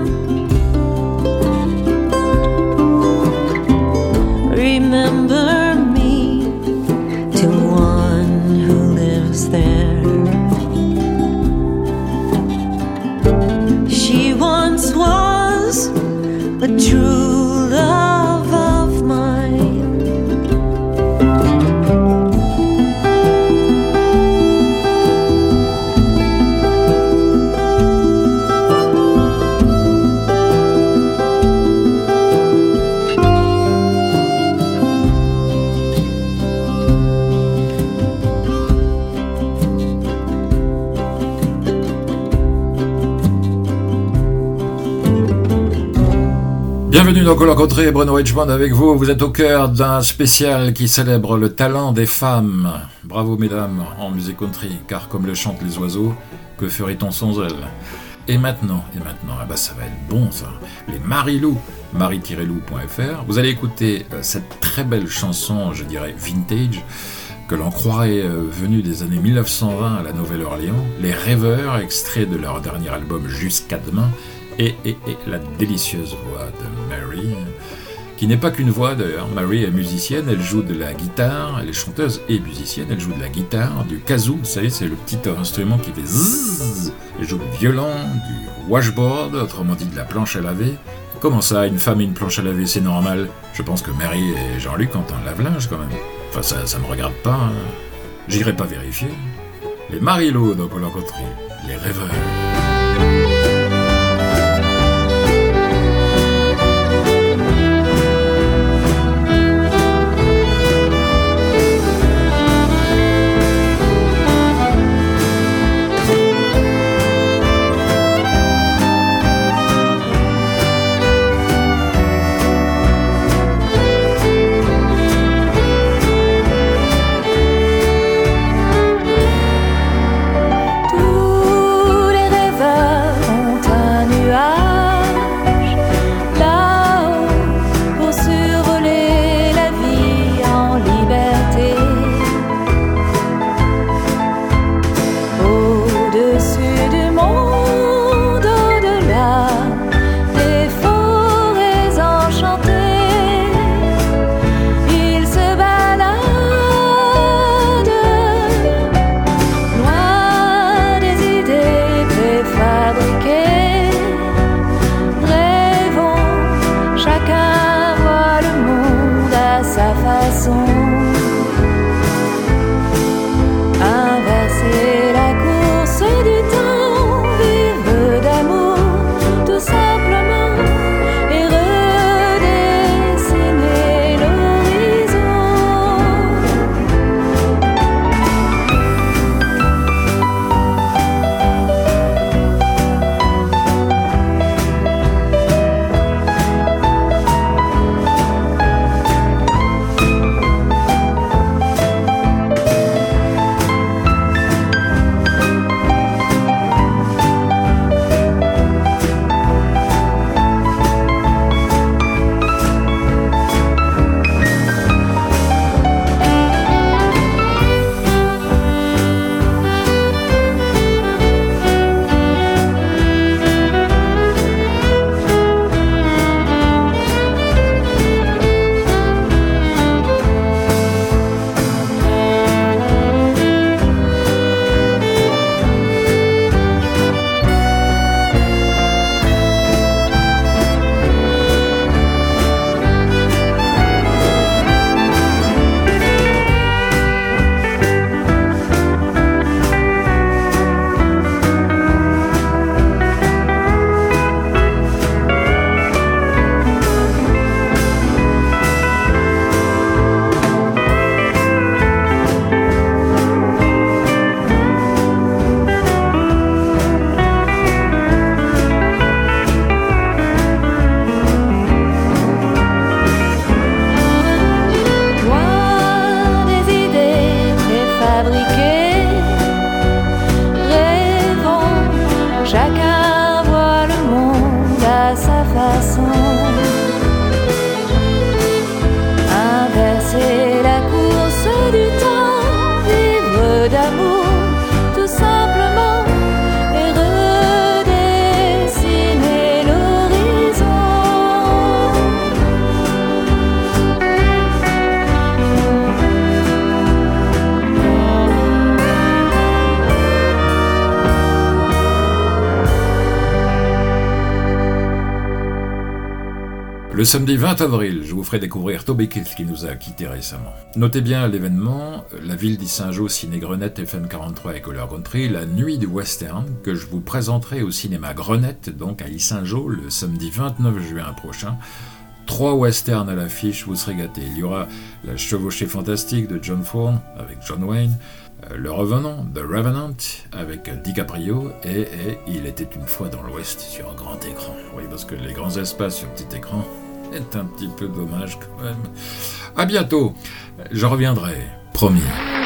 remember me to one who lives there. She once was a true love of mine. Bienvenue dans Couleur Country, Bruno Richmond avec vous. Vous êtes au cœur d'un spécial qui célèbre le talent des femmes. Bravo mesdames en musique country, car comme le chantent les oiseaux, que ferait-on sans elles? Et maintenant, et maintenant, ah bah ça va être bon ça. Les Marilou, marie tiret lou point f r. Vous allez écouter euh, cette très belle chanson, je dirais vintage, que l'on croirait euh, venue des années mille neuf cent vingt à la Nouvelle-Orléans. Les Rêveurs, extrait de leur dernier album Jusqu'à demain. Et, et, et la délicieuse voix de Mary, qui n'est pas qu'une voix d'ailleurs. Mary est musicienne, elle joue de la guitare, elle est chanteuse et musicienne, elle joue de la guitare, du kazoo, vous savez, c'est le petit instrument qui fait zzzz, elle joue du violon, du washboard, autrement dit de la planche à laver. Comment ça, une femme et une planche à laver, c'est normal? Je pense que Mary et Jean-Luc ont un lave-linge quand même. Enfin, ça, ça me regarde pas, hein. J'irai pas vérifier. Les Marilou dans Couleur Country, les Rêveurs. Tous les rêveurs Le samedi vingt avril, je vous ferai découvrir Toby Keith qui nous a quittés récemment. Notez bien l'événement, la ville d'Issingeaux, Ciné Grenette, F M quarante-trois et Couleur Country, la nuit du western, que je vous présenterai au cinéma Grenette, donc à Issingeaux, le samedi vingt-neuf juin prochain. Trois westerns à l'affiche, vous serez gâtés. Il y aura La Chevauchée Fantastique de John Ford avec John Wayne, Le Revenant, The Revenant avec DiCaprio et, et Il était une fois dans l'Ouest sur un grand écran. Oui, parce que les grands espaces sur petit écran est un petit peu dommage quand même. À bientôt, je reviendrai, promis.